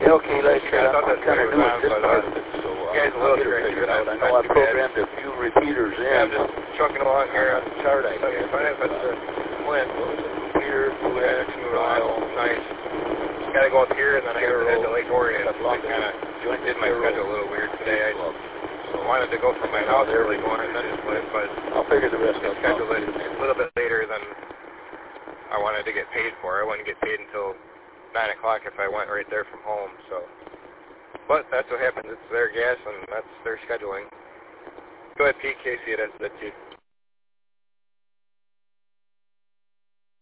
Okay, like I said, I thought that's kind of what it new was at this on, part but of it, so you guys a I'll little get it directed. figured out. I Not know I too bad. programmed a few repeaters in. Yeah, I'm just trucking along here on chart I 75 at the Flint. Here, Fluidex, Mudal, nice. Gotta go up here, and then I gotta head to Lake Orion. I kind of did my schedule a little weird today. I wanted to go from my house early going and then to Flint, but I'll figure the rest out. Scheduled it a little bit later than I wanted to get paid for. I wouldn't get paid until 9 o'clock if I went right there from home, so. But that's what happens. It's their gas, and that's their scheduling. Go ahead, Pete. Casey, that's you.